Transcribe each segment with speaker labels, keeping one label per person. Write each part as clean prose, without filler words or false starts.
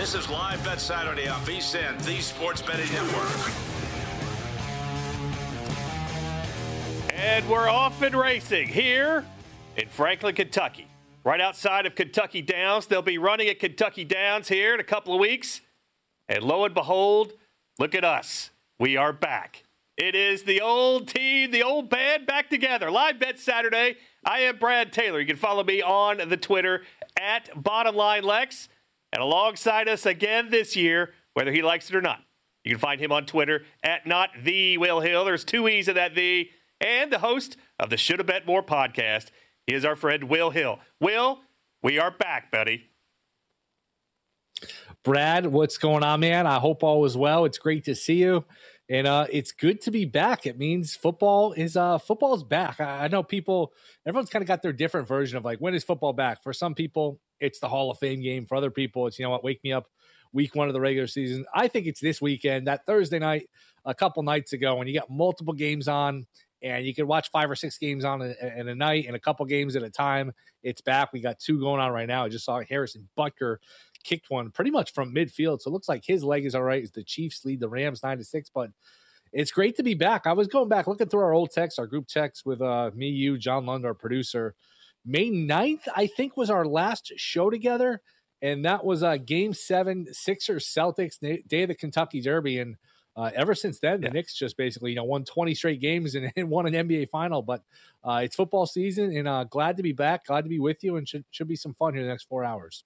Speaker 1: This is Live Bet Saturday on VSiN, the Sports Betting Network.
Speaker 2: And we're off and racing here in Franklin, Kentucky. Right outside of Kentucky Downs. They'll be running at Kentucky Downs here in a couple of weeks. And lo and behold, look at us. We are back. It is the old team, the old band back together. Live Bet Saturday. I am Brad Taylor. You can follow me on the Twitter at BottomLineLex. And alongside us again this year, whether he likes it or not, you can find him on Twitter at @NotTheWillHill. There's two E's in that the. And the host of the Shoulda Bet More podcast is our friend Will Hill. Will, we are back, buddy.
Speaker 3: Brad, what's going on, man? I hope all is well. It's great to see you. And it's good to be back. It means football's back. I know everyone's kind of got their different version of like, when is football back? For some people, it's the Hall of Fame game. For other people, it's, wake me up week 1 of the regular season. I think it's this weekend, that Thursday night, a couple nights ago, when you got multiple games on and you can watch 5 or 6 games on in a night and a couple games at a time. It's back. We got 2 going on right now. I just saw Harrison Butker kicked one pretty much from midfield. So it looks like his leg is all right as the Chiefs lead the Rams 9-6, but it's great to be back. I was going back, looking through our old texts, our group texts with me, you, John Lund, our producer. May 9th, I think, was our last show together. And that was Game 7, Sixers Celtics, day of the Kentucky Derby. And ever since then, the Knicks just basically, won 20 straight games and won an NBA final. But it's football season, and glad to be back, glad to be with you, and should be some fun here the next 4 hours.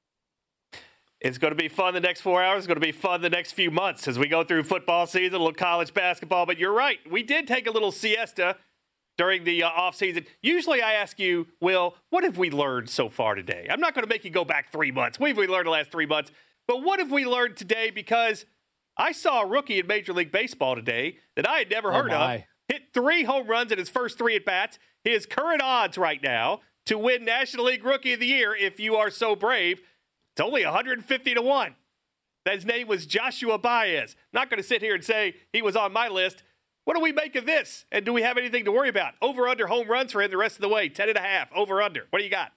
Speaker 2: It's going to be fun the next 4 hours. It's going to be fun the next few months as we go through football season, a little college basketball. But you're right. We did take a little siesta during the offseason. Usually I ask you, Will, what have we learned so far today? I'm not going to make you go back 3 months. What have we learned the last 3 months? But what have we learned today? Because I saw a rookie in Major League Baseball today that I had never heard of. Hit 3 home runs in his first 3 at-bats. His current odds right now to win National League Rookie of the Year, if you are so brave, it's only 150-1. His name was Joshua Baez. Not going to sit here and say he was on my list. What do we make of this? And do we have anything to worry about? Over-under home runs for him the rest of the way. 10.5. Over-under. What do you got?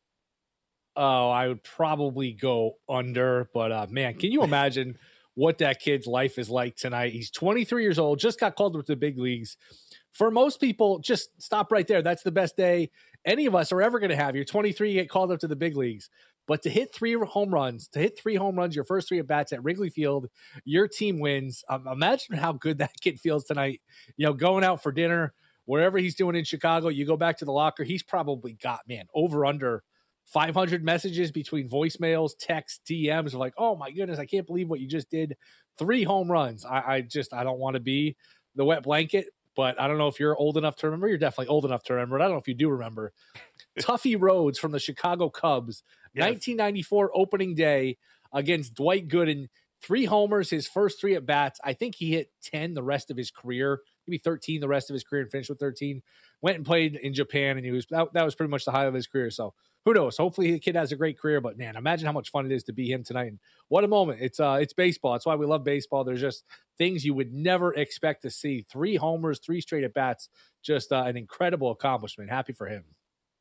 Speaker 3: Oh, I would probably go under. But, man, can you imagine what that kid's life is like tonight? He's 23 years old, just got called up to the big leagues. For most people, just stop right there. That's the best day any of us are ever going to have. You're 23, you get called up to the big leagues. But to hit 3 home runs, your first 3 at-bats at Wrigley Field, your team wins. Imagine how good that kid feels tonight. Going out for dinner, wherever he's doing in Chicago, you go back to the locker, he's probably got, over under 500 messages between voicemails, texts, DMs. Like, oh my goodness, I can't believe what you just did. 3 home runs. I don't want to be the wet blanket, but I don't know if you're old enough to remember. You're definitely old enough to remember. I don't know if you do remember. Tuffy Rhodes from the Chicago Cubs, yes. 1994 opening day against Dwight Gooden. 3 homers, his first 3 at-bats. I think he hit 10 the rest of his career, maybe 13 the rest of his career, and finished with 13. Went and played in Japan, and that was pretty much the highlight of his career. So who knows? Hopefully the kid has a great career. But, man, imagine how much fun it is to be him tonight. And what a moment. It's baseball. That's why we love baseball. There's just things you would never expect to see. 3 homers, 3 straight at-bats. Just an incredible accomplishment. Happy for him.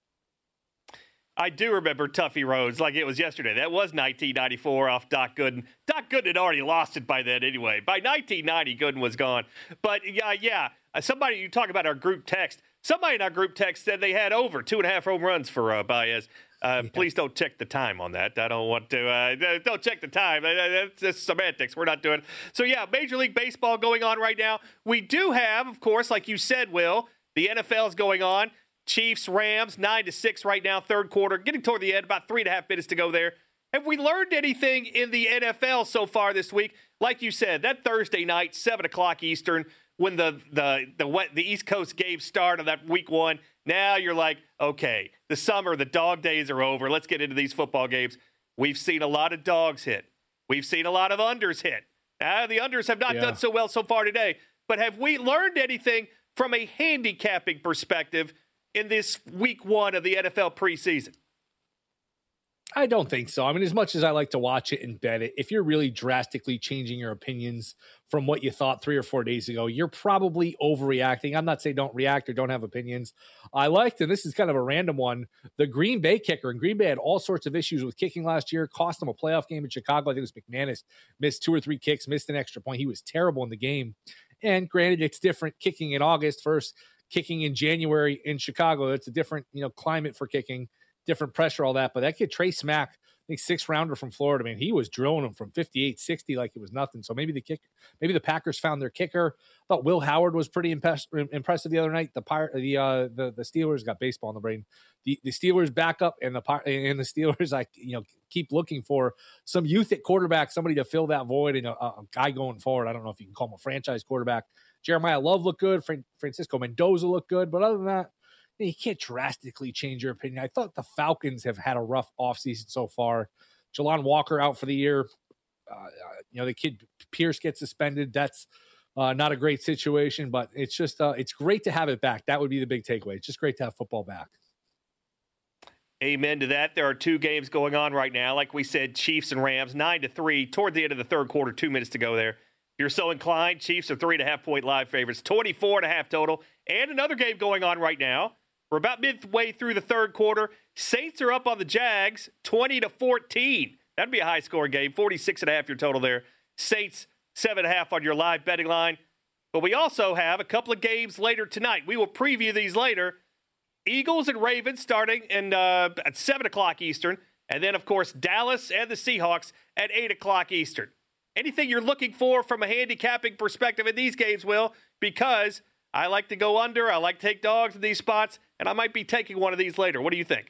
Speaker 2: I do remember Tuffy Rhodes like it was yesterday. That was 1994 off Doc Gooden. Doc Gooden had already lost it by then anyway. By 1990, Gooden was gone. But, yeah, somebody, you talk about our group text, somebody in our group text said they had over 2.5 home runs for Baez. Please don't check the time on that. I don't want to. Don't check the time. That's just semantics. We're not doing it. So, yeah, Major League Baseball going on right now. We do have, of course, like you said, Will, the NFL is going on. Chiefs, Rams, 9-6 right now, third quarter. Getting toward the end, about 3.5 minutes to go there. Have we learned anything in the NFL so far this week? Like you said, that Thursday night, 7 o'clock Eastern, when the East Coast games start on that week 1, now you're like, okay, the summer, the dog days are over. Let's get into these football games. We've seen a lot of dogs hit. We've seen a lot of unders hit. The unders have not done so well so far today. But have we learned anything from a handicapping perspective in this week 1 of the NFL preseason?
Speaker 3: I don't think so. I mean, as much as I like to watch it and bet it, if you're really drastically changing your opinions from what you thought 3 or 4 days ago, you're probably overreacting. I'm not saying don't react or don't have opinions. I liked, and this is kind of a random one, the Green Bay kicker. And Green Bay had all sorts of issues with kicking last year, cost them a playoff game in Chicago. I think it was McManus, missed 2 or 3 kicks, missed an extra point. He was terrible in the game. And granted, it's different kicking in August versus kicking in January in Chicago. It's a different, climate for kicking. Different pressure, all that. But that kid, Trey Smack, I think 6th rounder from Florida, man, he was drilling him from 58, 60 like it was nothing. So maybe the Packers found their kicker. I thought Will Howard was pretty impressive the other night. The Steelers got baseball in the brain. The Steelers backup and the Steelers, keep looking for some youth at quarterback, somebody to fill that void, and a guy going forward. I don't know if you can call him a franchise quarterback. Jeremiah Love looked good. Francisco Mendoza looked good. But other than that, you can't drastically change your opinion. I thought the Falcons have had a rough offseason so far. Jelon Walker out for the year. The kid Pierce gets suspended. That's not a great situation, but it's just it's great to have it back. That would be the big takeaway. It's just great to have football back.
Speaker 2: Amen to that. There are 2 games going on right now. Like we said, Chiefs and Rams, 9-3, toward the end of the third quarter, 2 minutes to go there. If you're so inclined, Chiefs are 3.5-point live favorites, 24.5 total. And another game going on right now. We're about midway through the third quarter. Saints are up on the Jags, 20-14. That'd be a high-scoring game. 46.5 your total there. Saints 7.5 on your live betting line. But we also have a couple of games later tonight. We will preview these later. Eagles and Ravens starting at 7 o'clock Eastern. And then, of course, Dallas and the Seahawks at 8 o'clock Eastern. Anything you're looking for from a handicapping perspective in these games, Will? Because I like to go under. I like to take dogs in these spots, and I might be taking one of these later. What do you think?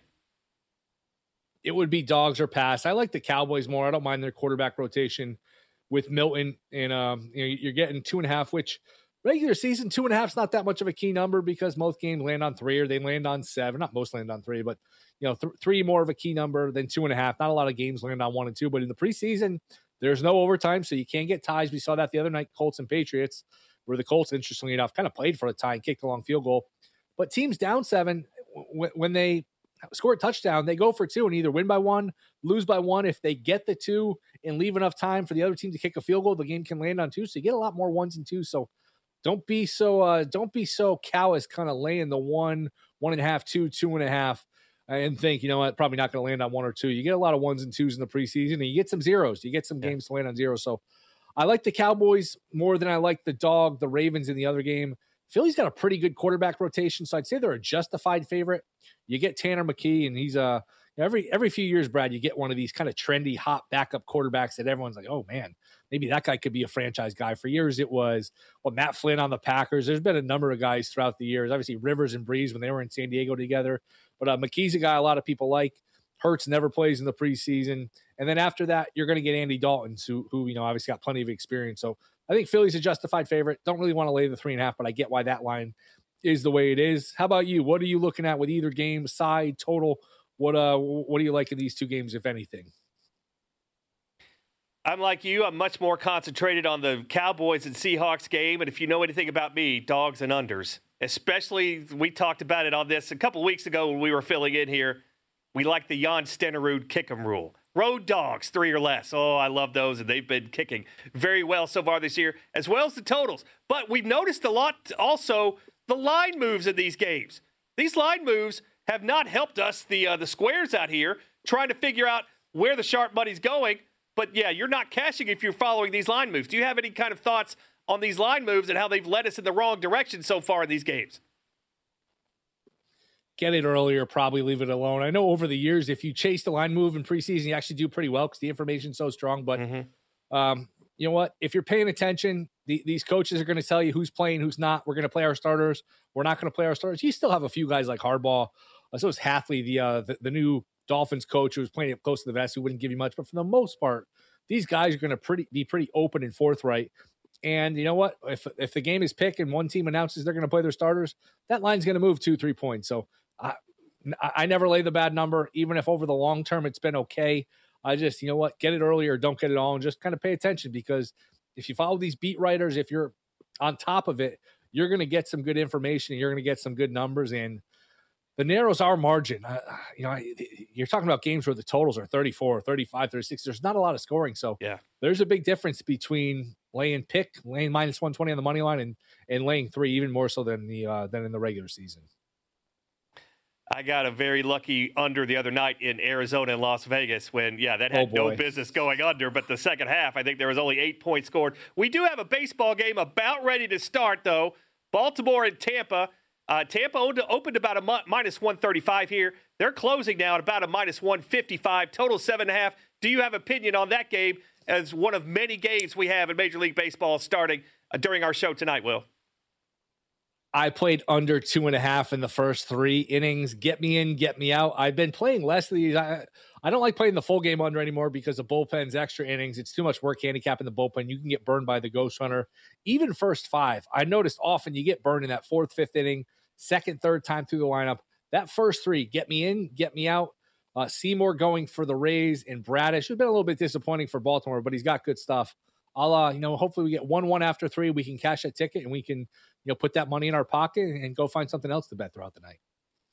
Speaker 3: It would be dogs or pass. I like the Cowboys more. I don't mind their quarterback rotation with Milton, and you're getting 2.5, which regular season 2.5 is not that much of a key number because most games land on 3 or they land on 7. Not most land on 3, but 3 more of a key number than 2.5. Not a lot of games land on 1 and 2, but in the preseason, there's no overtime, so you can't get ties. We saw that the other night, Colts and Patriots, where the Colts, interestingly enough, kind of played for a tie and kicked a long field goal. But teams down 7, when they score a touchdown, they go for 2 and either win by 1, lose by 1. If they get the 2 and leave enough time for the other team to kick a field goal, the game can land on 2. So you get a lot more 1s and 2s. So don't be so callous, kind of laying the 1, 1.5, 2, 2.5, and think, probably not going to land on 1 or 2. You get a lot of 1s and 2s in the preseason, and you get some 0s. You get some games to land on 0. So I like the Cowboys more than I like the Ravens in the other game. Philly's got a pretty good quarterback rotation, so I'd say they're a justified favorite. You get Tanner McKee, and he's every few years, Brad, you get one of these kind of trendy, hot backup quarterbacks that everyone's like, oh man, maybe that guy could be a franchise guy. For years, it was Matt Flynn on the Packers. There's been a number of guys throughout the years. Obviously, Rivers and Breeze when they were in San Diego together, but McKee's a guy a lot of people like. Hurts never plays in the preseason. And then after that, you're going to get Andy Dalton, who obviously got plenty of experience. So I think Philly's a justified favorite. Don't really want to lay the 3.5, but I get why that line is the way it is. How about you? What are you looking at with either game, side, total? What do you like in these 2 games, if anything?
Speaker 2: I'm like you. I'm much more concentrated on the Cowboys and Seahawks game. And if you know anything about me, dogs and unders. Especially, we talked about it on this a couple weeks ago when we were filling in here. We like the Jan Stenerud kick'em rule. Road dogs, 3 or less. Oh, I love those, and they've been kicking very well so far this year, as well as the totals. But we've noticed a lot also the line moves in these games. These line moves have not helped us, the squares out here, trying to figure out where the sharp money's going. But, yeah, you're not cashing if you're following these line moves. Do you have any kind of thoughts on these line moves and how they've led us in the wrong direction so far in these games?
Speaker 3: Get it earlier, probably leave it alone. I know over the years, if you chase the line move in preseason, you actually do pretty well because the information's so strong. But you know what? If you're paying attention, these coaches are going to tell you who's playing, who's not. We're going to play our starters. We're not going to play our starters. You still have a few guys like Harbaugh. So is Hafley, the new Dolphins coach who was playing up close to the vest, who wouldn't give you much. But for the most part, these guys are going to be pretty open and forthright. And you know what? If the game is picked and one team announces they're going to play their starters, that line's going to move 2-3 points. So I never lay the bad number, even if over the long term it's been okay. I just, you know what, get it early or don't get it all, and just kind of pay attention, because if you follow these beat writers, if you're on top of it, you're going to get some good information and you're going to get some good numbers. And the narrows our margin. You're talking about games where the totals are 34, 35, 36. There's not a lot of scoring. So there's a big difference between laying minus 120 on the money line and laying 3, even more so than in the regular season.
Speaker 2: I got a very lucky under the other night in Arizona and Las Vegas when, that had no business going under. But the second half, I think there was only 8 points scored. We do have a baseball game about ready to start, though. Baltimore and Tampa. Tampa opened about a minus 135 here. They're closing now at about a minus 155. Total 7.5. Do you have opinion on that game as one of many games we have in Major League Baseball starting during our show tonight, Will?
Speaker 3: I played under 2.5 in the first 3 innings. Get me in, get me out. I've been playing less of these. I don't like playing the full game under anymore because of bullpens, extra innings. It's too much work handicapping the bullpen. You can get burned by the ghost runner. Even first 5. I noticed often you get burned in that 4th, 5th inning, 2nd, 3rd time through the lineup. That first 3, get me in, get me out. Seymour going for the Rays and Bradish. It's been a little bit disappointing for Baltimore, but he's got good stuff. Hopefully we get 1-1 after 3. We can cash that ticket and we can, put that money in our pocket and go find something else to bet throughout the night.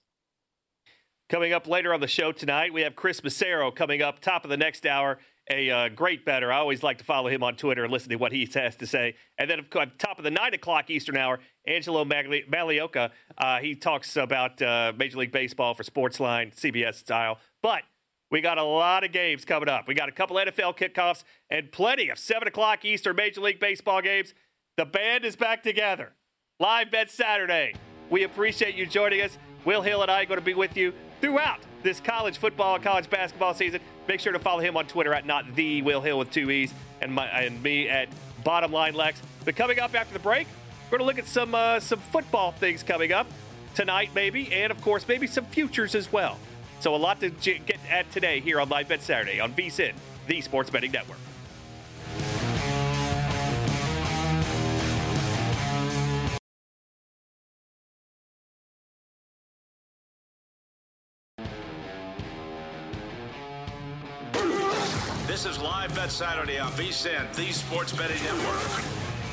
Speaker 2: Coming up later on the show tonight, we have Chris Massaro coming up top of the next hour, a great bettor. I always like to follow him on Twitter and listen to what he has to say. And then, of course, top of the 9 o'clock Eastern hour, Angelo Maglioka. He talks about Major League Baseball for Sportsline, CBS style. But we got a lot of games coming up. We got a couple NFL kickoffs and plenty of 7 o'clock Eastern Major League Baseball games. The band is back together. Live Bet Saturday. We appreciate you joining us. Will Hill and I are going to be with you throughout this college football and college basketball season. Make sure to follow him on Twitter at @NotTheWillHill with 2 E's and me at Bottomline Lex. But coming up after the break, we're going to look at some football things coming up tonight maybe, and of course maybe some futures as well. So a lot to get at today here on Live Bet Saturday on VSiN, the Sports Betting Network.
Speaker 1: This is Live Bet Saturday on VSiN, the Sports Betting Network.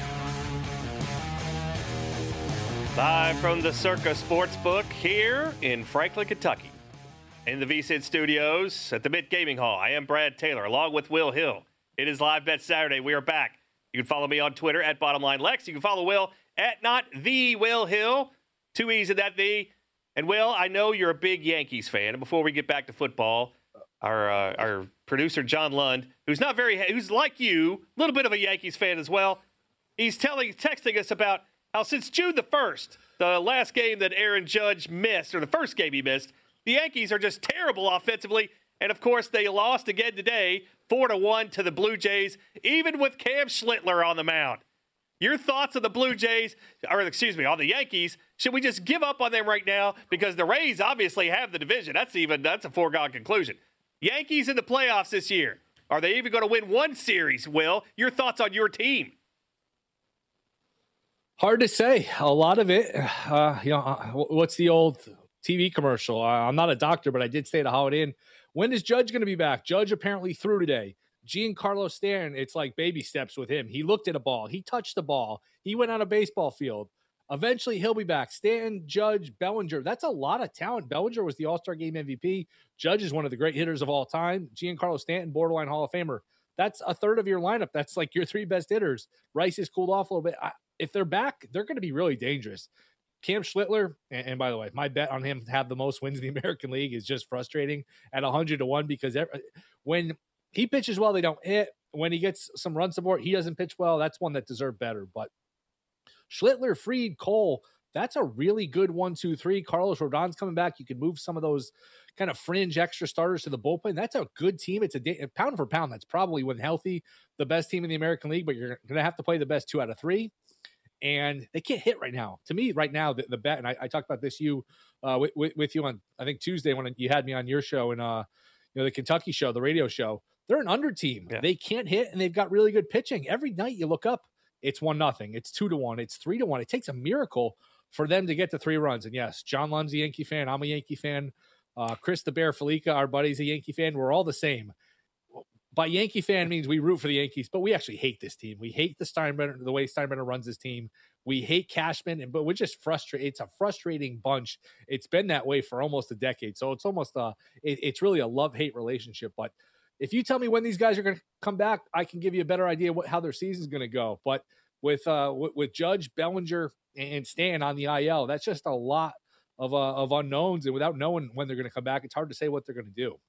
Speaker 2: Live from the Circa Sportsbook here in Franklin, Kentucky. In the VSiN studios at the Mint Gaming Hall, I am Brad Taylor, along with Will Hill. It is Live Bet Saturday. We are back. You can follow me on Twitter at BottomlineLex. You can follow Will at @NotTheWillHill. 2 E's in that the. And Will, I know you're a big Yankees fan. And before we get back to football, our producer John Lund, who's like you, a little bit of a Yankees fan as well. He's texting us about how since June the 1st, the last game that Aaron Judge missed, or the first game he missed, the Yankees are just terrible offensively. And of course, they lost again today, 4-1 to the Blue Jays, even with Cam Schlittler on the mound. Your thoughts on the Blue Jays, on the Yankees? Should we just give up on them right now? Because the Rays obviously have the division. That's a foregone conclusion. Yankees in the playoffs this year. Are they even going to win one series, Will? Your thoughts on your team?
Speaker 3: Hard to say. A lot of it, what's the old TV commercial? I'm not a doctor, but I did stay at a Holiday Inn. When is Judge going to be back? Judge apparently threw today. Giancarlo Stanton, it's like baby steps with him. He looked at a ball. He touched the ball. He went on a baseball field. Eventually, he'll be back. Stanton, Judge, Bellinger. That's a lot of talent. Bellinger was the All-Star Game MVP. Judge is one of the great hitters of all time. Giancarlo Stanton, borderline Hall of Famer. That's a third of your lineup. That's like your 3 best hitters. Rice has cooled off a little bit. If they're back, they're going to be really dangerous. Cam Schlittler, and by the way, my bet on him to have the most wins in the American League is just frustrating at 100-1 because when he pitches well, they don't hit. When he gets some run support, he doesn't pitch well. That's one that deserved better. But Schlittler, Fried, Cole, that's a really good 1-2-3. Carlos Rodon's coming back. You can move some of those kind of fringe extra starters to the bullpen. That's a good team. It's a pound for pound. That's probably, when healthy, the best team in the American League, but you're going to have to play the best 2 out of 3. And they can't hit right now. To me, right now, the bet, and I talked about this with you on, I think, Tuesday when you had me on your show and the Kentucky show, the radio show. They're an under team. Yeah. They can't hit, and they've got really good pitching. Every night you look up, it's 1-0. It's 2-1. It's 3-1. It takes a miracle for them to get to 3 runs. And yes, John Lund's a Yankee fan. I'm a Yankee fan. Chris the Bear Felica, our buddy's a Yankee fan. We're all the same. by Yankee fan means we root for the Yankees, but we actually hate this team. We hate the way Steinbrenner runs his team. We hate Cashman, but we're just frustrated. It's a frustrating bunch. It's been that way for almost a decade. So it's almost it's really a love-hate relationship. But if you tell me when these guys are going to come back, I can give you a better idea how their season's going to go. But with Judge, Bellinger, and Stan on the IL, that's just a lot of unknowns. And without knowing when they're going to come back, it's hard to say what they're going to do.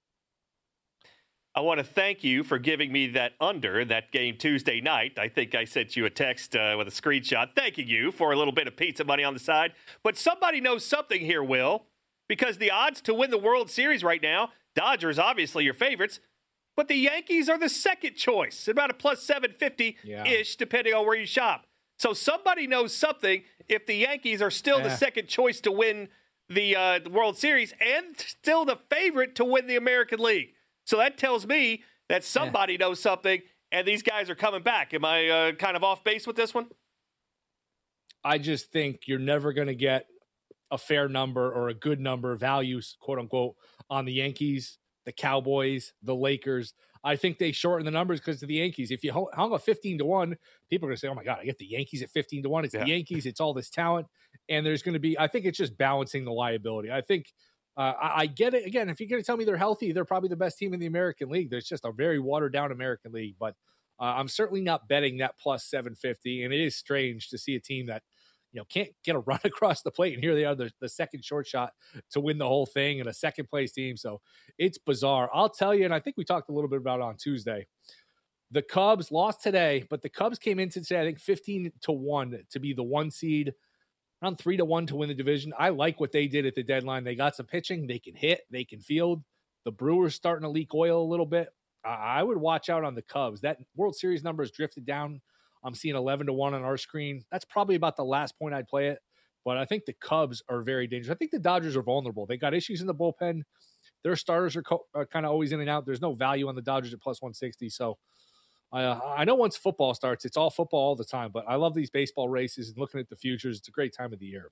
Speaker 2: I want to thank you for giving me that under that game Tuesday night. I think I sent you a text with a screenshot thanking you for a little bit of pizza money on the side. But somebody knows something here, Will, because the odds to win the World Series right now, Dodgers obviously your favorites, but the Yankees are the second choice, about a plus 750-ish, depending on where you shop. So somebody knows something if the Yankees are still the second choice to win the World Series and still the favorite to win the American League. So that tells me that somebody knows something, and these guys are coming back. Am I kind of off base with this one?
Speaker 3: I just think you're never going to get a fair number or a good number of values, quote unquote, on the Yankees, the Cowboys, the Lakers. I think they shorten the numbers because of the Yankees. If you hung a 15-1, people are going to say, oh my God, I get the Yankees at 15-1. It's the Yankees. It's all this talent. And there's going to be, I think it's just balancing the liability. I think, I get it. Again, if you're going to tell me they're healthy, they're probably the best team in the American League. There's just a very watered-down American League. But I'm certainly not betting that plus 750. And it is strange to see a team that, can't get a run across the plate. And here they are, the second short shot to win the whole thing and a second-place team. So it's bizarre. I'll tell you, and I think we talked a little bit about it on Tuesday, the Cubs lost today, but the Cubs came into today, I think, 15-1 to be the 1 seed. Around 3-1 to win the division. I like what they did at the deadline. They got some pitching. They can hit. They can field. The Brewers starting to leak oil a little bit. I would watch out on the Cubs. That World Series number has drifted down. I'm seeing 11-1 on our screen. That's probably about the last point I'd play it. But I think the Cubs are very dangerous. I think the Dodgers are vulnerable. They got issues in the bullpen. Their starters are kind of always in and out. There's no value on the Dodgers at plus 160. So I know once football starts, it's all football all the time, but I love these baseball races and looking at the futures. It's a great time of the year.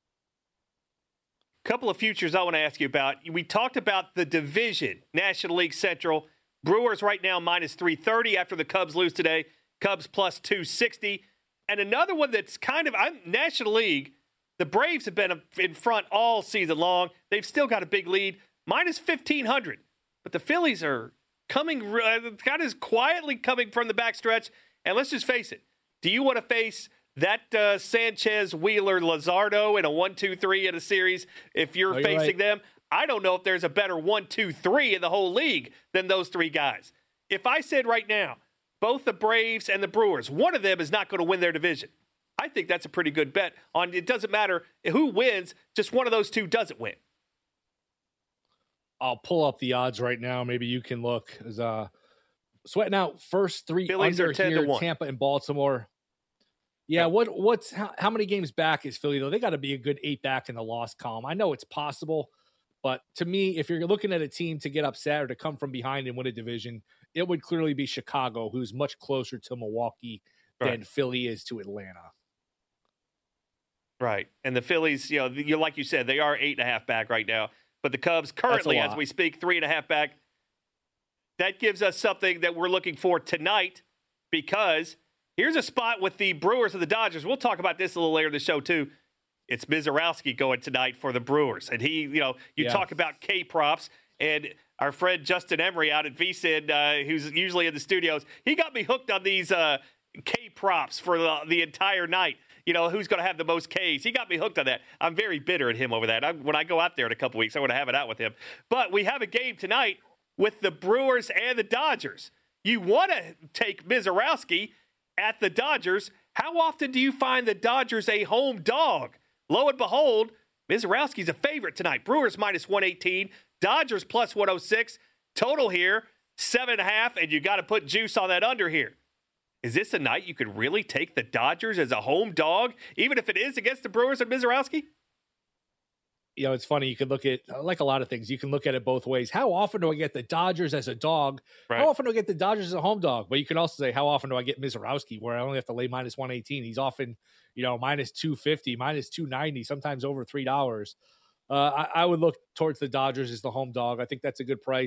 Speaker 2: Couple of futures I want to ask you about. We talked about the division, National League Central. Brewers right now minus 330 after the Cubs lose today. Cubs plus 260. And another one that's National League, the Braves have been in front all season long. They've still got a big lead, minus 1,500. But the Phillies are coming, kind of quietly coming from the backstretch. And let's just face it. Do you want to face that Sanchez, Wheeler, Luzardo in a 1-2-3 in a series if you're facing them? I don't know if there's a better 1-2-3 in the whole league than those three guys. If I said right now, both the Braves and the Brewers, one of them is not going to win their division, I think that's a pretty good bet on it doesn't matter who wins, just one of those two doesn't win.
Speaker 3: I'll pull up the odds right now. Maybe you can look. Sweating out first three
Speaker 2: Phillies
Speaker 3: under
Speaker 2: are 10
Speaker 3: here,
Speaker 2: to 1.
Speaker 3: Tampa and Baltimore. Yeah, how many games back is Philly, though? They got to be a good 8 back in the loss column. I know it's possible, but to me, if you're looking at a team to get upset or to come from behind and win a division, it would clearly be Chicago, who's much closer to Milwaukee than Philly is to Atlanta.
Speaker 2: Right. And the Phillies, like you said, they are 8.5 back right now. But the Cubs currently, as we speak, 3.5 back. That gives us something that we're looking for tonight because here's a spot with the Brewers and the Dodgers. We'll talk about this a little later in the show, too. It's Mizorowski going tonight for the Brewers. And he, talk about K-props. And our friend Justin Emery out at VSiN, who's usually in the studios, he got me hooked on these K-props for the entire night. Who's going to have the most Ks. He got me hooked on that. I'm very bitter at him over that. When I go out there in a couple weeks, I want to have it out with him. But we have a game tonight with the Brewers and the Dodgers. You want to take Mizorowski at the Dodgers. How often do you find the Dodgers a home dog? Lo and behold, Mizorowski's a favorite tonight. Brewers minus 118, Dodgers plus 106. Total here, 7.5, and you got to put juice on that under here. Is this a night you could really take the Dodgers as a home dog, even if it is against the Brewers and Mizorowski?
Speaker 3: It's funny. You could look at, like a lot of things, you can look at it both ways. How often do I get the Dodgers as a dog? Right. How often do I get the Dodgers as a home dog? But you can also say, how often do I get Mizorowski, where I only have to lay minus 118? He's often, minus 250, minus 290, sometimes over $3. I would look towards the Dodgers as the home dog. I think that's a good price.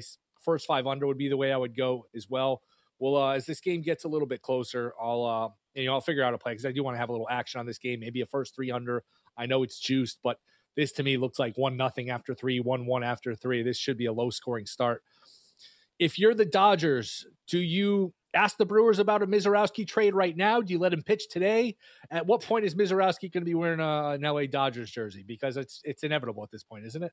Speaker 3: first 5 under would be the way I would go as well. Well, as this game gets a little bit closer, I'll figure out a play because I do want to have a little action on this game. Maybe a first 3 under. I know it's juiced, but this to me looks like 1-0 after 3, 1-1 after 3. This should be a low scoring start. If you're the Dodgers, do you ask the Brewers about a Mizorowski trade right now? Do you let him pitch today? At what point is Mizorowski going to be wearing an LA Dodgers jersey? Because it's inevitable at this point, isn't it?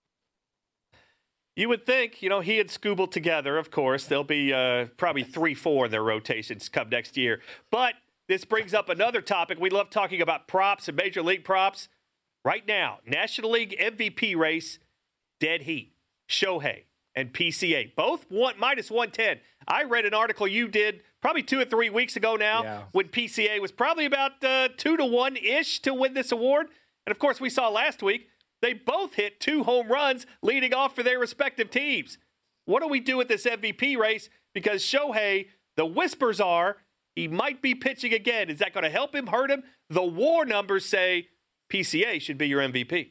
Speaker 2: You would think, he and Skubal together, of course. They'll be probably 3-4 in their rotations come next year. But this brings up another topic. We love talking about props and Major League props. Right now, National League MVP race, dead heat. Shohei and PCA, both minus 110. I read an article you did probably 2 or 3 weeks ago now when PCA was probably about 2-1-ish to win this award. And, of course, we saw last week they both hit 2 home runs leading off for their respective teams. What do we do with this MVP race? Because Shohei, the whispers are he might be pitching again. Is that going to help him, hurt him? The WAR numbers say PCA should be your MVP.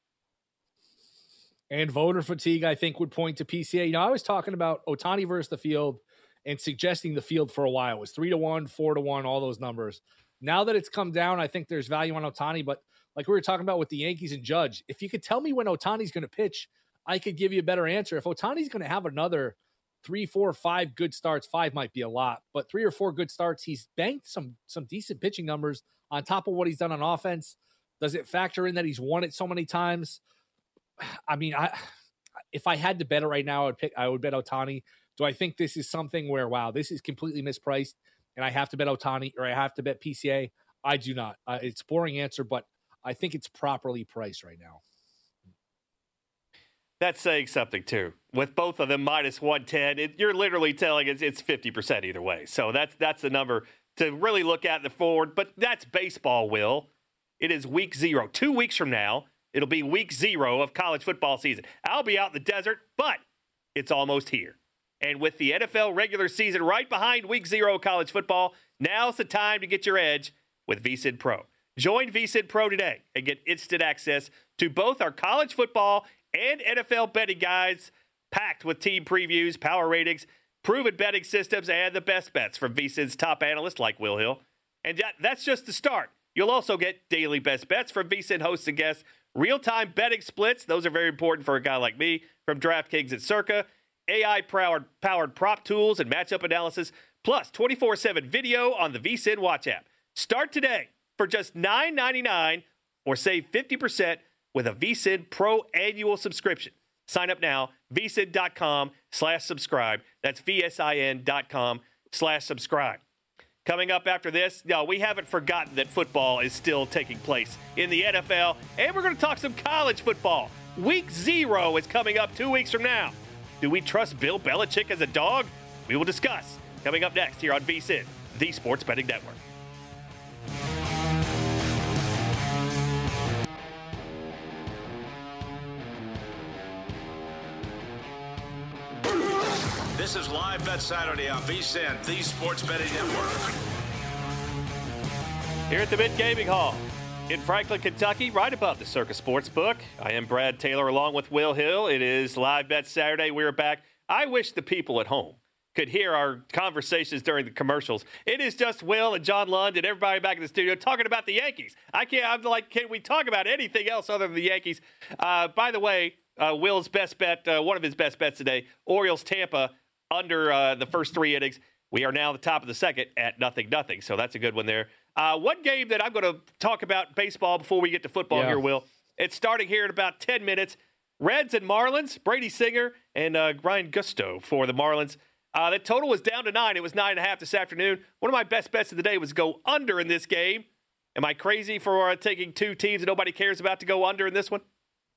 Speaker 3: And voter fatigue, I think, would point to PCA. I was talking about Ohtani versus the field and suggesting the field for a while. It was 3-1, 4-1, all those numbers. Now that it's come down, I think there's value on Ohtani. But like we were talking about with the Yankees and Judge, if you could tell me when Ohtani's going to pitch, I could give you a better answer. If Ohtani's going to have another 3, 4, 5 good starts, 5 might be a lot, but 3 or 4 good starts, he's banked some decent pitching numbers on top of what he's done on offense. Does it factor in that he's won it so many times? I mean, if I had to bet it right now, I would bet Ohtani. Do I think this is something where, wow, this is completely mispriced and I have to bet Ohtani or I have to bet PCA? I do not. It's a boring answer, but I think it's properly priced right now.
Speaker 2: That's saying something, too. With both of them minus 110, you're literally telling it's 50% either way. So that's the number to really look at in the forward. But that's baseball, Will. It is week 0. 2 weeks from now, it'll be week 0 of college football season. I'll be out in the desert, but it's almost here. And with the NFL regular season right behind week 0 of college football, now's the time to get your edge with VSiN Pro. Join VSiN Pro today and get instant access to both our college football and NFL betting guides packed with team previews, power ratings, proven betting systems, and the best bets from VSiN's top analysts like Will Hill. And that's just the start. You'll also get daily best bets from VSiN hosts and guests, real-time betting splits. Those are very important for a guy like me from DraftKings and Circa, AI-powered prop tools and matchup analysis, plus 24/7 video on the VSiN Watch app. Start today for just $9.99 or save 50% with a VSiN Pro annual subscription. Sign up now, vsin.com/subscribe. That's VSIN.com/subscribe. Coming up after this, we haven't forgotten that football is still taking place in the NFL, and we're going to talk some college football. Week 0 is coming up 2 weeks from now. Do we trust Bill Belichick as a dog? We will discuss coming up next here on VSiN, the Sports Betting Network.
Speaker 1: This is Live Bet Saturday on VSiN, the Sports Betting Network.
Speaker 2: Here at the Mid Gaming Hall in Franklin, Kentucky, right above the Circa Sportsbook. I am Brad Taylor along with Will Hill. It is Live Bet Saturday. We're back. I wish the people at home could hear our conversations during the commercials. It is just Will and John Lund and everybody back in the studio talking about the Yankees. I'm like, can we talk about anything else other than the Yankees? By the way, Will's best bet, one of his best bets today, Orioles-Tampa under the first 3 innings. We are now the top of the second at 0-0. So that's a good one there. One game that I'm going to talk about baseball before we get to football here, Will. It's starting here in about 10 minutes. Reds and Marlins, Brady Singer and Ryan Gusto for the Marlins. The total was down to 9. It was 9.5 this afternoon. One of my best bets of the day was go under in this game. Am I crazy for taking 2 teams that nobody cares about to go under in this one?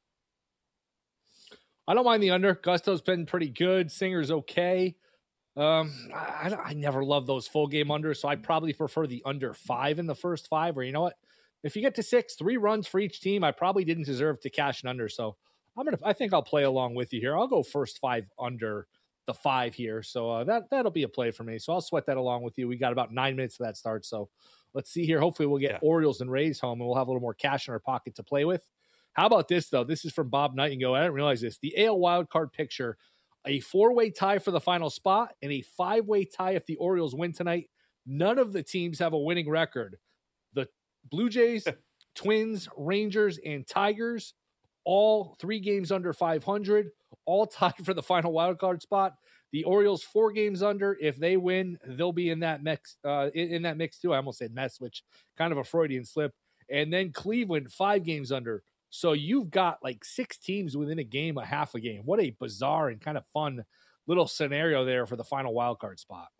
Speaker 3: I don't mind the under. Gusto's been pretty good. Singer's okay. I never love those full game unders, so I probably prefer the under 5 in the first 5. Or you know what? If you get to 6, 3 runs for each team, I probably didn't deserve to cash an under. So I think I'll play along with you here. I'll go first 5 under the 5 here. So that'll be a play for me. So I'll sweat that along with you. We got about 9 minutes to that start. So let's see here. Hopefully we'll get Orioles and Rays home and we'll have a little more cash in our pocket to play with. How about this, though? This is from Bob Nightingale. I didn't realize this. The AL wildcard picture a 4-way tie for the final spot, and a 5-way tie if the Orioles win tonight. None of the teams have a winning record. The Blue Jays, Twins, Rangers, and Tigers, all 3 games under 500, all tied for the final wild card spot. The Orioles 4 games under. If they win, they'll be in that mix. In that mix too. I almost said mess, which kind of a Freudian slip. And then Cleveland 5 games under. So you've got like 6 teams within a game, a half a game. What a bizarre and kind of fun little scenario there for the final wild card spot.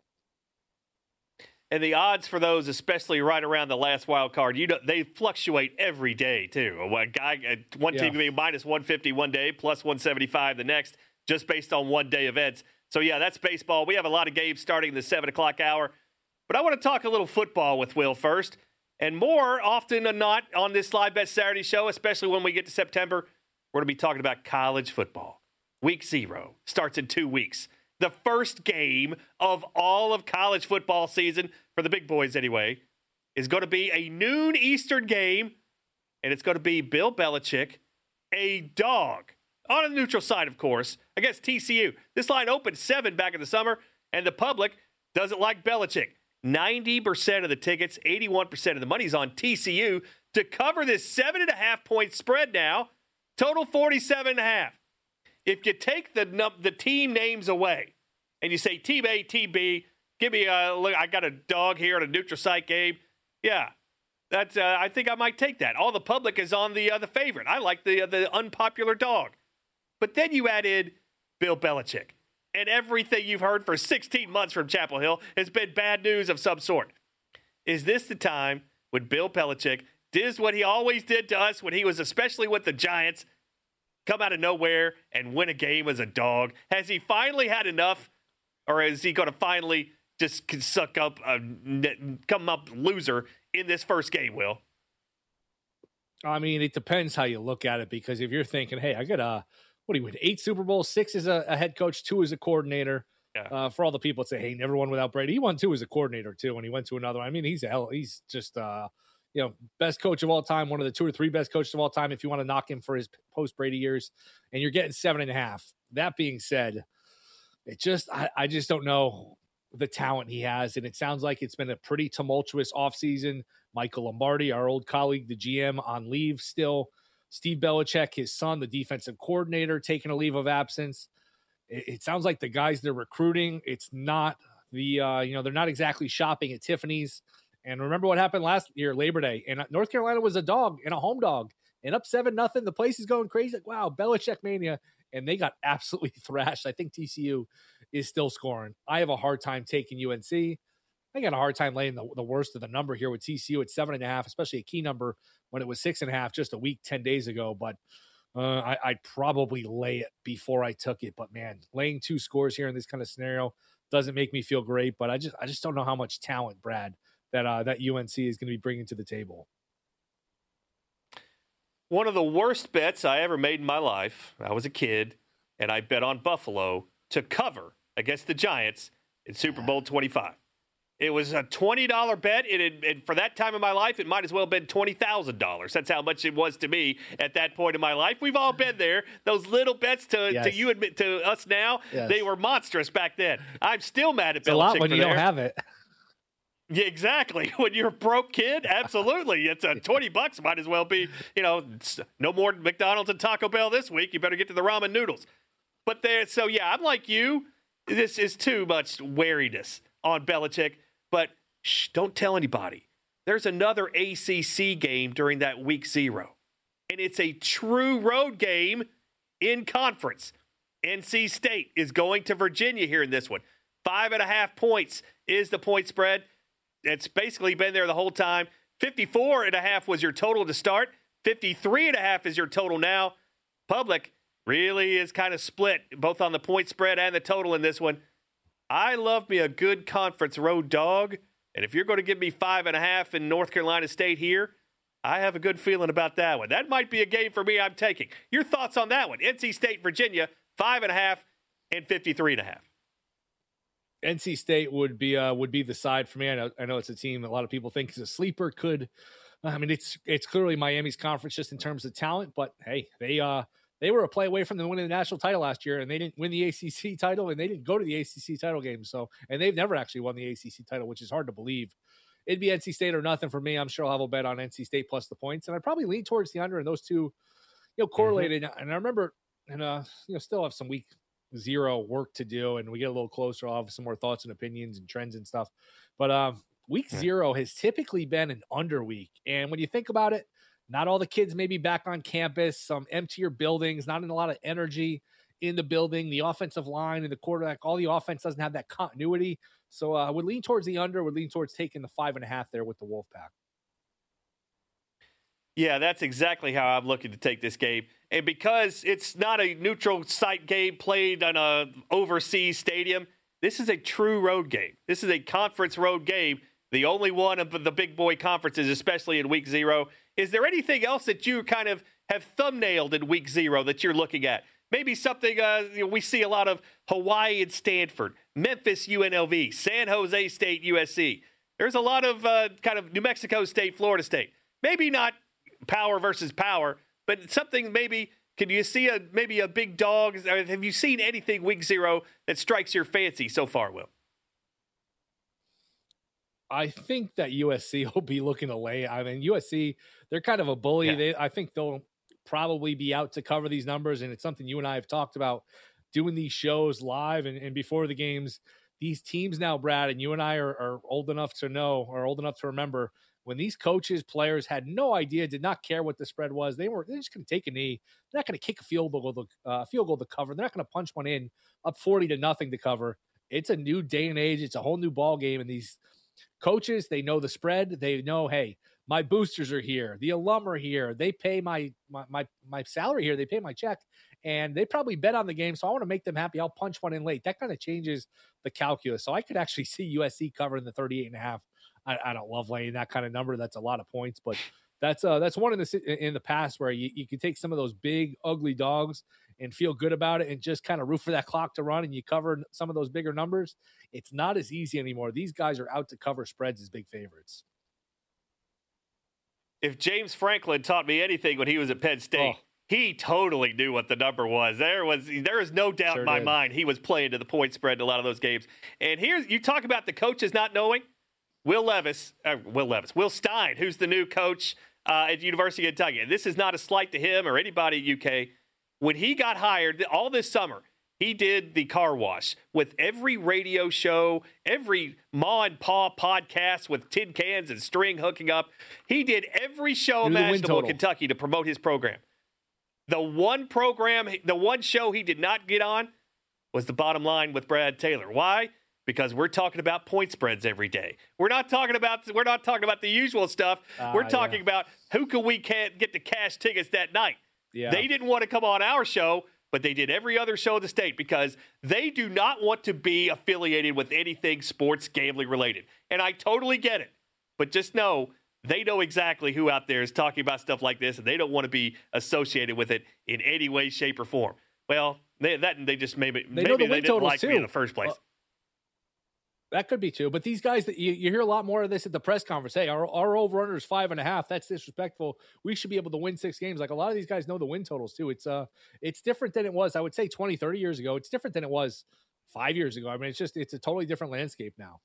Speaker 2: And the odds for those, especially right around the last wild card, they fluctuate every day too. One team can be minus 150 one day, plus 175 the next, just based on one day events. So yeah, that's baseball. We have a lot of games starting in the 7 o'clock hour, but I want to talk a little football with Will first. And more often than not on this Live Bet Saturday show, especially when we get to September, we're going to be talking about college football. Week 0 starts in 2 weeks. The first game of all of college football season, for the big boys anyway, is going to be a noon Eastern game, and it's going to be Bill Belichick, a dog, on the neutral side, of course, against TCU. This line opened 7 back in the summer, and the public doesn't like Belichick. 90% of the tickets, 81% of the money's on TCU to cover this 7.5-point spread now. Total 47.5. If you take the team names away and you say Team A, Team B, give me look, I got a dog here at a neutral site game. Yeah, that's I think I might take that. All the public is on the favorite. I like the unpopular dog. But then you add in Bill Belichick. And everything you've heard for 16 months from Chapel Hill has been bad news of some sort. Is this the time when Bill Belichick does what he always did to us when he was especially with the Giants, come out of nowhere and win a game as a dog? Has he finally had enough, or is he going to finally just come up loser in this first game, Will?
Speaker 3: I mean, it depends how you look at it, because if you're thinking, hey, I got what do you win? 8 Super Bowls, 6 as a head coach, 2 as a coordinator. Yeah. For all the people that say, hey, never won without Brady. He won 2 as a coordinator too when he went to another. I mean, he's just best coach of all time, one of the 2 or 3 best coaches of all time, if you want to knock him for his post-Brady years, and you're getting 7.5. That being said, I just don't know the talent he has, and it sounds like it's been a pretty tumultuous offseason. Michael Lombardi, our old colleague, the GM, on leave still. Steve Belichick, his son, the defensive coordinator, taking a leave of absence. It sounds like the guys they're recruiting, it's not they're not exactly shopping at Tiffany's. And remember what happened last year, Labor Day, and North Carolina was a dog and a home dog, and up 7-0. The place is going crazy. Like, wow, Belichick mania, and they got absolutely thrashed. I think TCU is still scoring. I have a hard time taking UNC. I got a hard time laying the worst of the number here with TCU at 7.5, especially a key number when it was 6.5 just a week, 10 days ago. But I'd probably lay it before I took it. But man, laying 2 scores here in this kind of scenario doesn't make me feel great. But I just don't know how much talent, Brad, that UNC is going to be bringing to the table.
Speaker 2: One of the worst bets I ever made in my life. I was a kid, and I bet on Buffalo to cover against the Giants in Super Bowl 25. It was a $20 bet, and for that time in my life, it might as well have been $20,000. That's how much it was to me at that point in my life. We've all been there. Those little bets to you and to us now, They were monstrous back then. I'm still mad at Belichick.
Speaker 3: A lot when you don't have it.
Speaker 2: Yeah, exactly. When you're a broke kid, absolutely. It's $20. Might as well be, no more McDonald's and Taco Bell this week. You better get to the ramen noodles. But I'm like you. This is too much wariness on Belichick. But don't tell anybody. There's another ACC game during that week 0. And it's a true road game in conference. NC State is going to Virginia here in this one. 5.5 points is the point spread. It's basically been there the whole time. 54.5 was your total to start. 53.5 is your total now. Public really is kind of split, both on the point spread and the total in this one. I love me a good conference road dog. And if you're going to give me 5.5 in North Carolina State here, I have a good feeling about that one. That might be a game for me I'm taking. Your thoughts on that one? NC State, Virginia, 5.5 and 53.5.
Speaker 3: NC State would be the side for me. I know it's a team that a lot of people think is a sleeper. It's clearly Miami's conference just in terms of talent, but hey, They were a play away from them winning the national title last year, and they didn't win the ACC title, and they didn't go to the ACC title game. So, and they've never actually won the ACC title, which is hard to believe. It'd be NC State or nothing for me. I'm sure I'll have a bet on NC State plus the points, and I'd probably lean towards the under. And those two, correlated. Mm-hmm. And I remember, and still have some week 0 work to do, and we get a little closer. I'll have some more thoughts and opinions and trends and stuff. But week 0 has typically been an under week, and when you think about it, not all the kids may be back on campus, some emptier buildings, not in a lot of energy in the building, the offensive line and the quarterback, all the offense doesn't have that continuity. So I would lean towards the under, would lean towards taking the 5.5 there with the Wolfpack.
Speaker 2: Yeah, that's exactly how I'm looking to take this game. And because it's not a neutral site game played on a overseas stadium, this is a true road game. This is a conference road game, the only one of the big boy conferences, especially in week 0. Is there anything else that you kind of have thumbnailed in week 0 that you're looking at? Maybe something we see a lot of Hawaii and Stanford, Memphis UNLV, San Jose State USC. There's a lot of kind of New Mexico State, Florida State. Maybe not power versus power, but something maybe. Can you see maybe a big dog? Or have you seen anything week 0 that strikes your fancy so far, Will?
Speaker 3: I think that USC will be looking to lay. I mean, USC, they're kind of a bully. Yeah. I think they'll probably be out to cover these numbers, and it's something you and I have talked about doing these shows live and before the games. These teams now, Brad, and you and I are old enough to know or old enough to remember when these coaches, players had no idea, did not care what the spread was. They're just going to take a knee. They're not going to kick a field goal to cover. They're not going to punch one in up 40-0 to cover. It's a new day and age. It's a whole new ball game, and these coaches, they know the spread. They know, hey, my boosters are here. The alum are here. They pay my salary here. They pay my check, and they probably bet on the game. So I want to make them happy. I'll punch one in late. That kind of changes the calculus. So I could actually see USC covering the 38.5. I don't love laying that kind of number. That's a lot of points, but that's one in the past where you can take some of those big, ugly dogs and feel good about it and just kind of root for that clock to run and you cover some of those bigger numbers. It's not as easy anymore. These guys are out to cover spreads as big favorites.
Speaker 2: If James Franklin taught me anything when he was at Penn State, he totally knew what the number was. There is no doubt in my mind he was playing to the point spread in a lot of those games. And here's, you talk about the coaches not knowing. Will Stein, who's the new coach at University of Kentucky. And this is not a slight to him or anybody at UK. When he got hired all this summer, he did the car wash with every radio show, every Ma and Pa podcast with tin cans and string hooking up. He did every show imaginable in Kentucky to promote his program. The one show he did not get on was The Bottom Line with Brad Taylor. Why? Because we're talking about point spreads every day. We're not talking about the usual stuff. We're talking about who can we get the cash tickets that night. Yeah. They didn't want to come on our show, but they did every other show in the state because they do not want to be affiliated with anything sports gambling related. And I totally get it. But just know they know exactly who out there is talking about stuff like this, and they don't want to be associated with it in any way, shape, or form. Well, they just maybe they didn't like me in the first place.
Speaker 3: That could be too. But these guys, that you hear a lot more of this at the press conference. Hey, our over-under is 5.5. That's disrespectful. We should be able to win 6 games. Like a lot of these guys know the win totals too. It's different than it was, I would say 20, 30 years ago. It's different than it was 5 years ago. I mean, it's a totally different landscape now.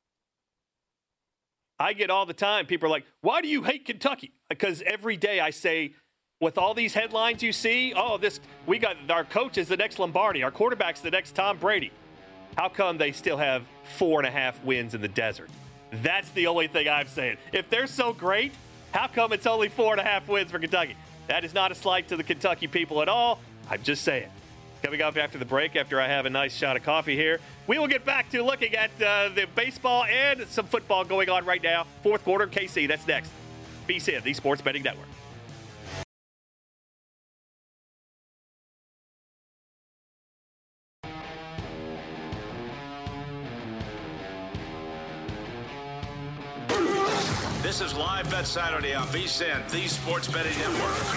Speaker 2: I get all the time. People are like, why do you hate Kentucky? Because every day I say, with all these headlines you see, we got our coach is the next Lombardi. Our quarterback's the next Tom Brady. How come they still have 4.5 wins in the desert? That's the only thing I'm saying. If they're so great, how come it's only 4.5 wins for Kentucky? That is not a slight to the Kentucky people at all. I'm just saying. Coming up after the break, after I have a nice shot of coffee here, we will get back to looking at the baseball and some football going on right now. Fourth quarter, KC, that's next. VSiN, the Sports Betting Network.
Speaker 1: This is Live Bet Saturday on VSiN, the Sports Betting Network.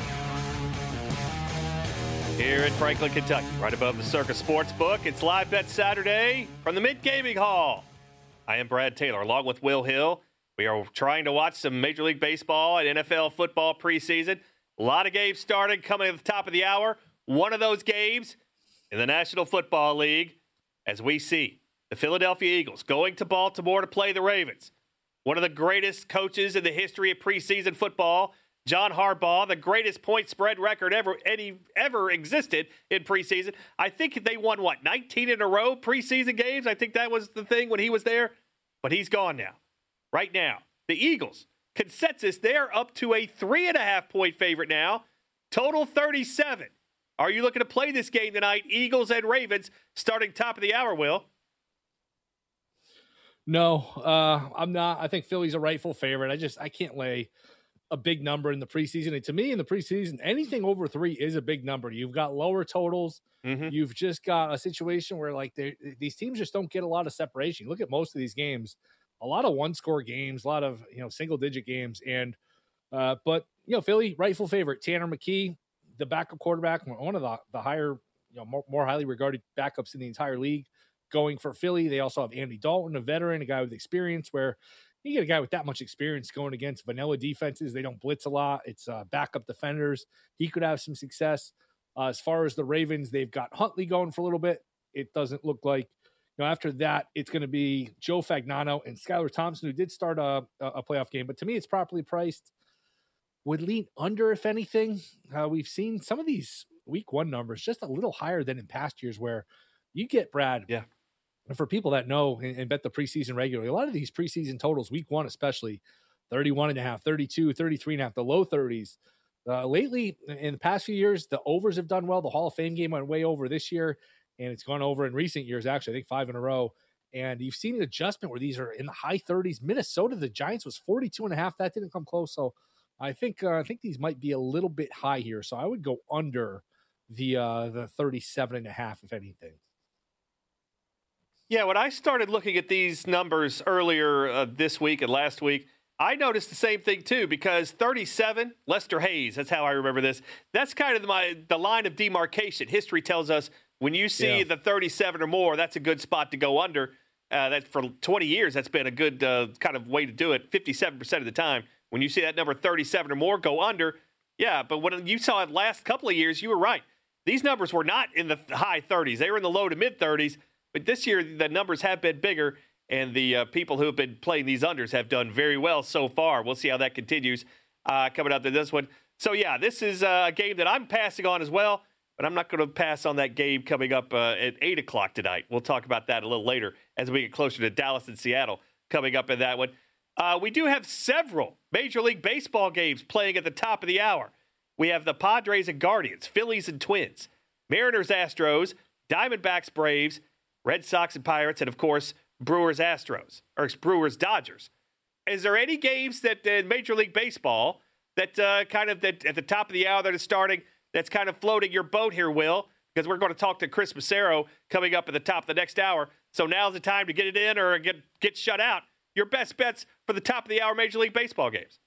Speaker 2: Here in Franklin, Kentucky, right above the Circus Sportsbook, it's Live Bet Saturday from the Mint Gaming Hall. I am Brad Taylor, along with Will Hill. We are trying to watch some Major League Baseball and NFL football preseason. A lot of games started coming at the top of the hour. one of those games in the National Football League, as we see the Philadelphia Eagles going to Baltimore to play the Ravens. One of the greatest coaches in the history of preseason football, John Harbaugh, the greatest point spread record ever existed in preseason. I think they won, 19 in a row preseason games? I think that was the thing when he was there. But he's gone now. Right now, the Eagles, consensus, they're up to a 3.5-point favorite now. Total 37. Are you looking to play this game tonight, Eagles and Ravens, starting top of the hour, Will?
Speaker 3: No, I'm not. I think Philly's a rightful favorite. I can't lay a big number in the preseason. And to me, in the preseason, anything over 3 is a big number. You've got lower totals. Mm-hmm. You've just got a situation where these teams just don't get a lot of separation. Look at most of these games, a lot of one-score games, a lot of single-digit games. And but Philly, rightful favorite. Tanner McKee, the backup quarterback, one of the higher, more highly regarded backups in the entire league, going for Philly. They also have Andy Dalton, a veteran, a guy with experience, where you get a guy with that much experience going against vanilla defenses. They don't blitz a lot. It's backup defenders. He could have some success. As far as the Ravens, they've got Huntley going for a little bit. It doesn't look like, after that, it's going to be Joe Fagnano and Skylar Thompson, who did start a playoff game. But to me, it's properly priced. Would lean under, if anything. We've seen some of these week 1 numbers just a little higher than in past years, where you get, Brad.
Speaker 2: Yeah.
Speaker 3: And for people that know and bet the preseason regularly, a lot of these preseason totals, week 1 especially, 31.5, 32, 33.5, the low 30s. Lately, in the past few years, the overs have done well. The Hall of Fame game went way over this year, and it's gone over in recent years, actually, I think 5 in a row. And you've seen an adjustment where these are in the high 30s. Minnesota, the Giants, was 42.5. That didn't come close. So I think these might be a little bit high here. So I would go under the 37.5, if anything.
Speaker 2: Yeah, when I started looking at these numbers earlier this week and last week, I noticed the same thing too, because 37, Lester Hayes, that's how I remember this. That's kind of the line of demarcation. History tells us when you see the 37 or more, that's a good spot to go under. That for 20 years, that's been a good kind of way to do it. 57% of the time, when you see that number 37 or more, go under. Yeah, but when you saw it last couple of years, you were right. These numbers were not in the high 30s. They were in the low to mid 30s. But this year, the numbers have been bigger, and the people who have been playing these unders have done very well so far. We'll see how that continues coming up to this one. So, yeah, this is a game that I'm passing on as well, but I'm not going to pass on that game coming up at 8 o'clock tonight. We'll talk about that a little later as we get closer to Dallas and Seattle coming up in that one. We do have several Major League Baseball games playing at the top of the hour. We have the Padres and Guardians, Phillies and Twins, Mariners, Astros, Diamondbacks, Braves, Red Sox and Pirates, and, of course, Brewers, Dodgers. Is there any games that in Major League Baseball that that at the top of the hour that is starting that's kind of floating your boat here, Will? Because we're going to talk to Chris Massaro coming up at the top of the next hour. So now's the time to get it in or get shut out. Your best bets for the top of the hour Major League Baseball games.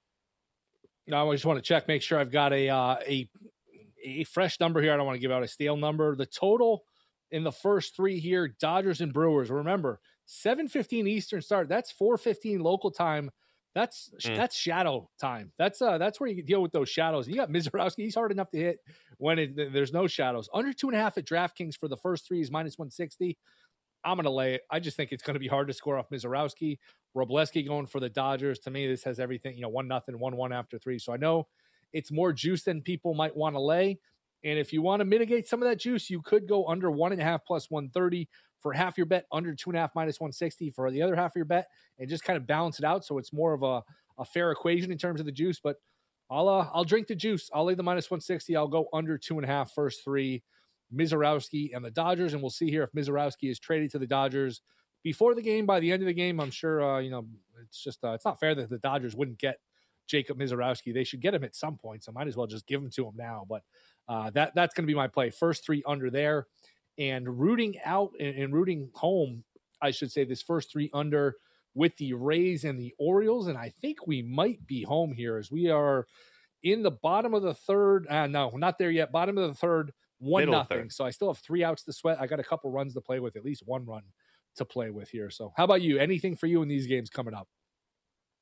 Speaker 3: No, I just want to check, make sure I've got a fresh number here. I don't want to give out a stale number. The total in the first 3 here, Dodgers and Brewers. Remember, 7:15 Eastern start. That's 4:15 local time. That's shadow time. That's where you can deal with those shadows. You got Mizorowski. He's hard enough to hit when there's no shadows. Under 2.5 at DraftKings for the first 3 is -160. I'm going to lay it. I just think it's going to be hard to score off Mizorowski. Robleski going for the Dodgers. To me, this has everything, 1-0, 1-1 after 3. So I know it's more juice than people might want to lay. And if you want to mitigate some of that juice, you could go under 1.5 plus 130 for half your bet, under 2.5 -160 for the other half of your bet, and just kind of balance it out. So it's more of a fair equation in terms of the juice. But I'll drink the juice. I'll lay the -160. I'll go under 2.5 first 3, Mizorowski and the Dodgers. And we'll see here if Mizorowski is traded to the Dodgers before the game. By the end of the game, I'm sure, it's just it's not fair that the Dodgers wouldn't get Jacob Mizorowski. They should get him at some point. So might as well just give him to him now. But that's going to be my play. First 3 under there, and rooting out and rooting home, I should say, this first 3 under with the Rays and the Orioles. And I think we might be home here as we are in the bottom of the third. No, not there yet. Bottom of the third, 1-0. So I still have 3 outs to sweat. I got a couple runs to play with, at least 1 run to play with here. So how about you? Anything for you in these games coming up?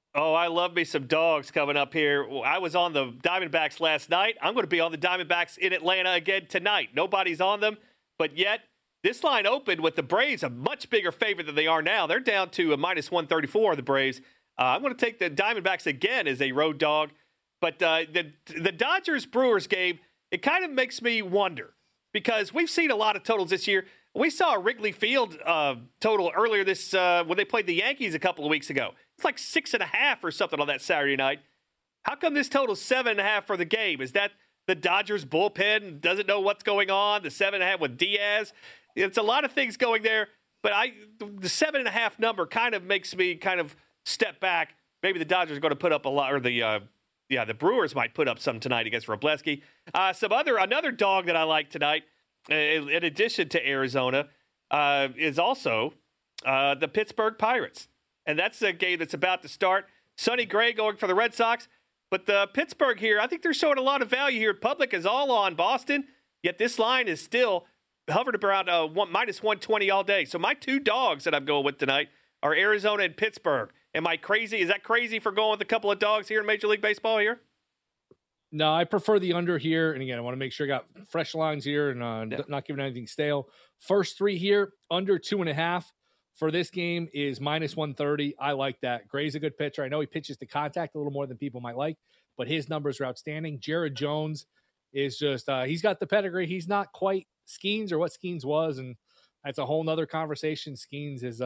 Speaker 2: Oh, I love me some dogs coming up here. I was on the Diamondbacks last night. I'm going to be on the Diamondbacks in Atlanta again tonight. Nobody's on them, but yet this line opened with the Braves a much bigger favorite than they are now. They're down to a minus 134, the Braves. I'm going to take the Diamondbacks again as a road dog. But the Dodgers-Brewers game, it kind of makes me wonder because we've seen a lot of totals this year. We saw a Wrigley Field total earlier this when they played the Yankees a couple of weeks ago. It's like 6.5 or something on that Saturday night. How come this total's 7.5 for the game? Is that the Dodgers bullpen doesn't know what's going on? The 7.5 with Diaz? It's a lot of things going there, but the 7.5 number kind of makes me kind of step back. Maybe the Dodgers are going to put up a lot, or the Brewers might put up some tonight against Robleski. Another dog that I like tonight, in addition to Arizona, is also the Pittsburgh Pirates. And that's a game that's about to start. Sonny Gray going for the Red Sox. But the Pittsburgh here, I think they're showing a lot of value here. Public is all on Boston, yet this line is still hovered around minus 120 all day. So my two dogs that I'm going with tonight are Arizona and Pittsburgh. Am I crazy? Is that crazy for going with a couple of dogs here in Major League Baseball here?
Speaker 3: No, I prefer the under here. And again, I want to make sure I got fresh lines here and not giving anything stale. First three here, under 2.5 for this game is minus 130. I like that. Gray's a good pitcher. I know he pitches to contact a little more than people might like, but his numbers are outstanding. Jared Jones is just, he's got the pedigree. He's not quite Skeens or what Skeens was. And that's a whole nother conversation. Skeens is,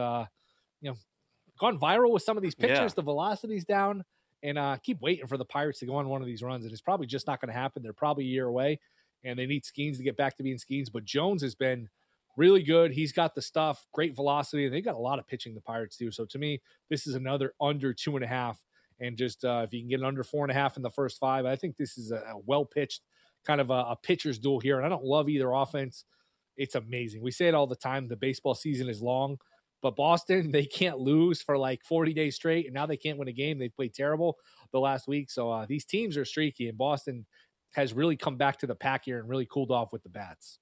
Speaker 3: gone viral with some of these pitchers. Yeah. The velocity's down. And keep waiting for the Pirates to go on one of these runs. And it's probably just not going to happen. They're probably a year away. And they need Skeens to get back to being Skeens. But Jones has been really good. He's got the stuff, great velocity. And they got a lot of pitching, the Pirates do. So to me, this is another under 2.5. And just if you can get an under 4.5 in the first 5, I think this is a well-pitched kind of a pitcher's duel here. And I don't love either offense. It's amazing. We say it all the time. The baseball season is long. But Boston, they can't lose for like 40 days straight, and now they can't win a game. They played terrible the last week. So these teams are streaky, and Boston has really come back to the pack here and really cooled off with the bats.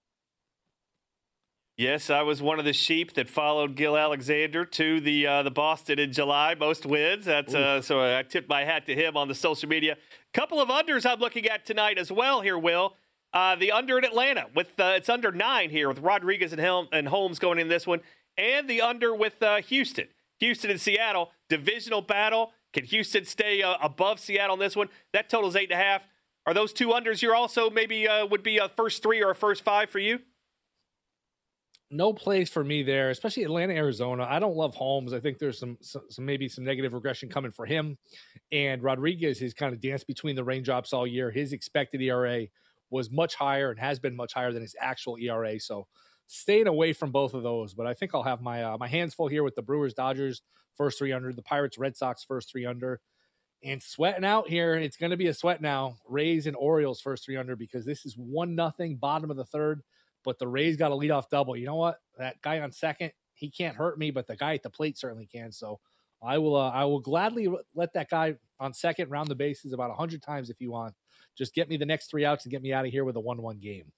Speaker 2: Yes, I was one of the sheep that followed Gil Alexander to the Boston in July. Most wins. That's so I tipped my hat to him on the social media. Couple of unders I'm looking at tonight as well here, Will. The under in Atlanta with it's under 9 here with Rodriguez and Holmes going in this one. And the under with Houston. Houston and Seattle, divisional battle. Can Houston stay above Seattle in this one? That totals 8.5. Are those two unders you're also maybe would be a first 3 or a first 5 for you?
Speaker 3: No place for me there, especially Atlanta, Arizona. I don't love Holmes. I think there's some maybe some negative regression coming for him. And Rodriguez has kind of danced between the raindrops all year. His expected ERA was much higher and has been much higher than his actual ERA. So staying away from both of those, but I think I'll have my hands full here with the Brewers, Dodgers, first 3 under, the Pirates, Red Sox, first 3 under, and sweating out here. And it's going to be a sweat now. Rays and Orioles, first 3 under, because this is 1-0, bottom of the third, but the Rays got a leadoff double. You know what? That guy on second, he can't hurt me, but the guy at the plate certainly can. So I will gladly let that guy on second round the bases about 100 times if you want. Just get me the next 3 outs and get me out of here with a 1-1 game.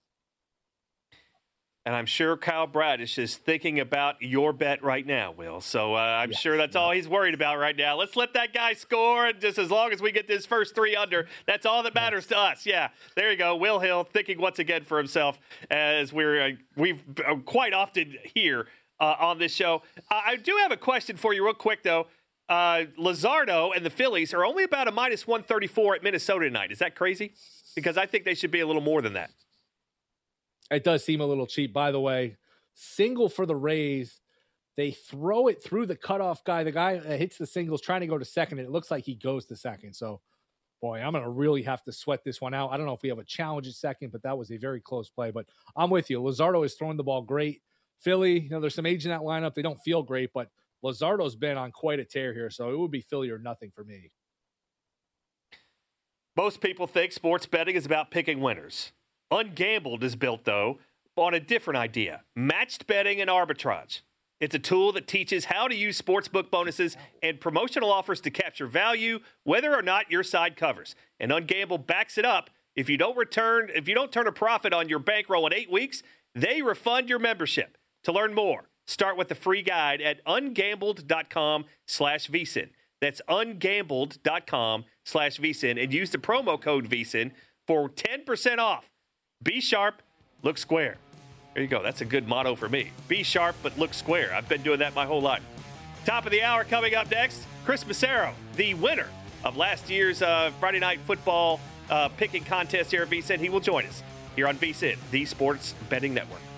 Speaker 2: And I'm sure Kyle Bradish is thinking about your bet right now, Will. So I'm sure that's all he's worried about right now. Let's let that guy score, and just as long as we get this first 3 under, that's all that matters to us. Yeah, there you go. Will Hill thinking once again for himself, as we've quite often here on this show. I do have a question for you real quick, though. Luzardo and the Phillies are only about a minus 134 at Minnesota tonight. Is that crazy? Because I think they should be a little more than that.
Speaker 3: It does seem a little cheap. By the way, single for the Rays. They throw it through the cutoff guy. The guy that hits the singles trying to go to second, and it looks like he goes to second. So, boy, I'm going to really have to sweat this one out. I don't know if we have a challenge at second, but that was a very close play. But I'm with you. Luzardo is throwing the ball great. Philly, there's some age in that lineup. They don't feel great, but Luzardo's been on quite a tear here. So it would be Philly or nothing for me.
Speaker 2: Most people think sports betting is about picking winners. Ungambled is built, though, on a different idea. Matched betting and arbitrage. It's a tool that teaches how to use sportsbook bonuses and promotional offers to capture value, whether or not your side covers. And Ungambled backs it up. If you don't turn a profit on your bankroll in 8 weeks, they refund your membership. To learn more, start with the free guide at ungambled.com/vsin. That's ungambled.com/VSIN and use the promo code VSIN for 10% off. Be sharp, look square. There you go. That's a good motto for me. Be sharp, but look square. I've been doing that my whole life. Top of the hour coming up next. Chris Massaro, the winner of last year's Friday Night Football picking contest here at VSIN. He will join us here on VSIN, the Sports Betting Network.